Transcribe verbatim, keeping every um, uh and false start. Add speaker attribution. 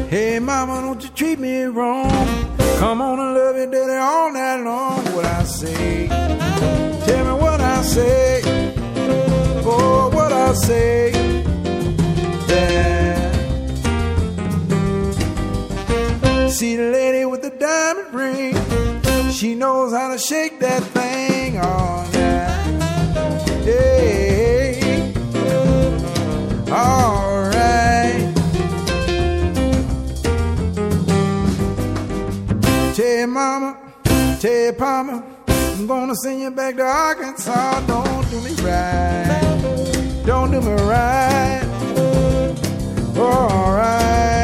Speaker 1: Hey mama, don't you treat me wrong. Come on and love me, daddy, all night long. What I say, tell me what I say. Oh, what I say. Yeah. See the lady with the diamond ring. She knows how to shake that thing all night. Hey, all right. Tell your mama, tell your papa, I'm gonna send you back to Arkansas. Don't do me right, don't do me right. All right.